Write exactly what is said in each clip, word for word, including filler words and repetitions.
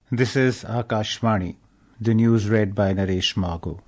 This is Akashvani, the news read by Naresh Margo.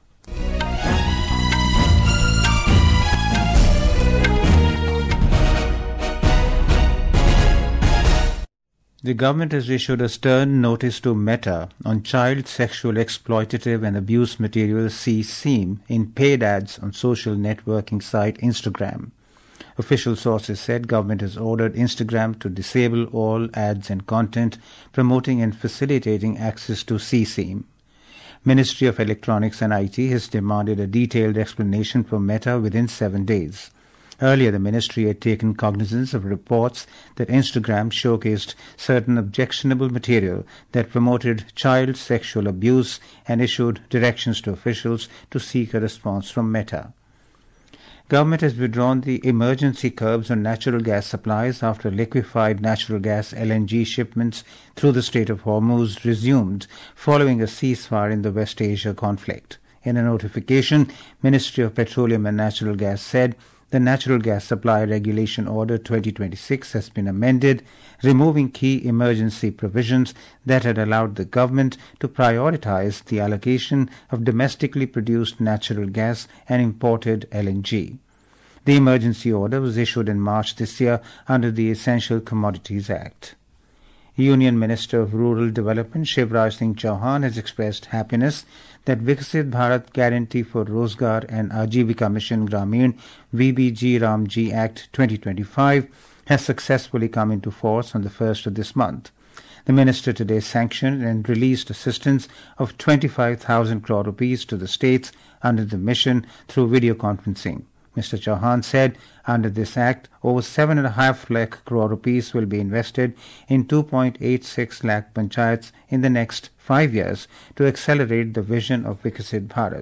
The government has issued a stern notice to Meta on child sexual exploitative and abuse material C SEAM in paid ads on social networking site Instagram. Official sources said government has ordered Instagram to disable all ads and content promoting and facilitating access to C SEAM. Ministry of Electronics and I T has demanded a detailed explanation from Meta within seven days. Earlier, the ministry had taken cognizance of reports that Instagram showcased certain objectionable material that promoted child sexual abuse and issued directions to officials to seek a response from Meta. Government has withdrawn the emergency curbs on natural gas supplies after liquefied natural gas L N G shipments through the Strait of Hormuz resumed following a ceasefire in the West Asia conflict. In a notification, Ministry of Petroleum and Natural Gas said the Natural Gas Supply Regulation Order twenty twenty-six has been amended, removing key emergency provisions that had allowed the government to prioritize the allocation of domestically produced natural gas and imported L N G. The emergency order was issued in March this year under the Essential Commodities Act. Union Minister of Rural Development Shivraj Singh Chauhan has expressed happiness that Viksit Bharat Guarantee for Rozgar and Ajivika Mission Grameen V B G Ramji Act twenty twenty-five has successfully come into force on the first of this month. The minister today sanctioned and released assistance of twenty-five thousand crore rupees to the states under the mission through video conferencing. Mister Chauhan said under this act, over seven and a half lakh crore rupees will be invested in two point eight six lakh panchayats in the next five years to accelerate the vision of Viksit Bharat.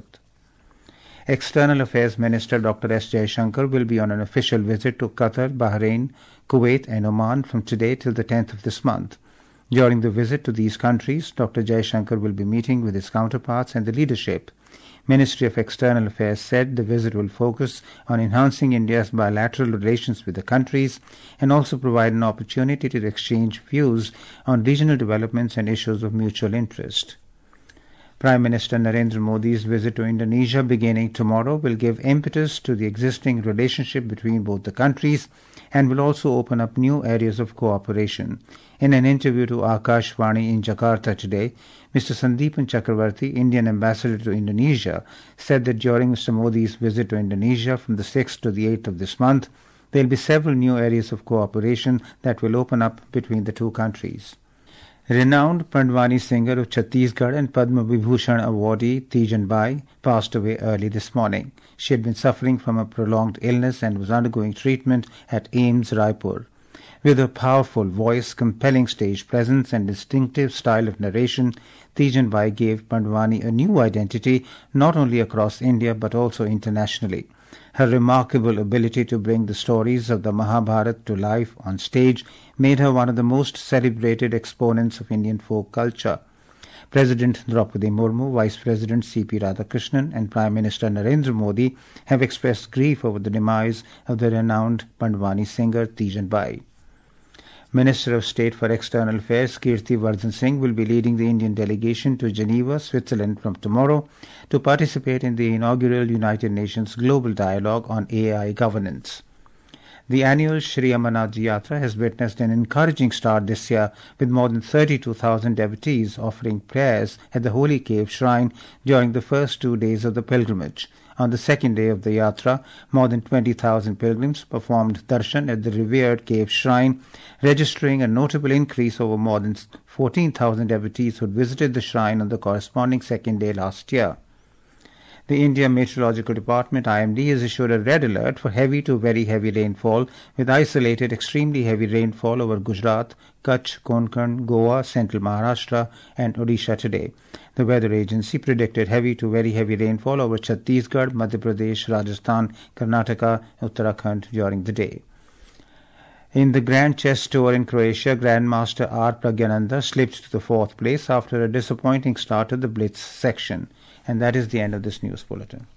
External Affairs Minister Doctor S Jaishankar will be on an official visit to Qatar, Bahrain, Kuwait and Oman from today till the tenth of this month. During the visit to these countries, Doctor Jaishankar will be meeting with his counterparts and the leadership. Ministry of External Affairs said the visit will focus on enhancing India's bilateral relations with the countries and also provide an opportunity to exchange views on regional developments and issues of mutual interest. Prime Minister Narendra Modi's visit to Indonesia beginning tomorrow will give impetus to the existing relationship between both the countries and will also open up new areas of cooperation. In an interview to Akashvani in Jakarta today, Mister Sandeepan Chakravarti, Indian ambassador to Indonesia, said that during Mister Modi's visit to Indonesia from the sixth to the eighth of this month, there will be several new areas of cooperation that will open up between the two countries. Renowned Pandwani singer of Chhattisgarh and Padma Vibhushan awardee Tejan Bai passed away early this morning. She had been suffering from a prolonged illness and was undergoing treatment at AIIMS Raipur. With her powerful voice, compelling stage presence and distinctive style of narration, Tejan Bai gave Pandwani a new identity not only across India but also internationally. Her remarkable ability to bring the stories of the Mahabharata to life on stage made her one of the most celebrated exponents of Indian folk culture. President Draupadi Murmu, Vice President C P Radhakrishnan and Prime Minister Narendra Modi have expressed grief over the demise of the renowned Pandwani singer Tejan Bai. Minister of State for External Affairs Kirti Vardhan Singh will be leading the Indian delegation to Geneva, Switzerland from tomorrow to participate in the inaugural United Nations Global Dialogue on A I Governance. The annual Shri Amarnath Yatra has witnessed an encouraging start this year with more than thirty-two thousand devotees offering prayers at the Holy Cave Shrine during the first two days of the pilgrimage. On the second day of the Yatra, more than twenty thousand pilgrims performed darshan at the revered cave shrine, registering a notable increase over more than fourteen thousand devotees who had visited the shrine on the corresponding second day last year. The India Meteorological Department I M D has issued a red alert for heavy to very heavy rainfall with isolated extremely heavy rainfall over Gujarat, Kutch, Konkan, Goa, Central Maharashtra and Odisha today. The weather agency predicted heavy to very heavy rainfall over Chhattisgarh, Madhya Pradesh, Rajasthan, Karnataka, Uttarakhand during the day. In the Grand Chess Tour in Croatia, Grandmaster R. Pragyananda slipped to the fourth place after a disappointing start to the Blitz section. And that is the end of this news bulletin.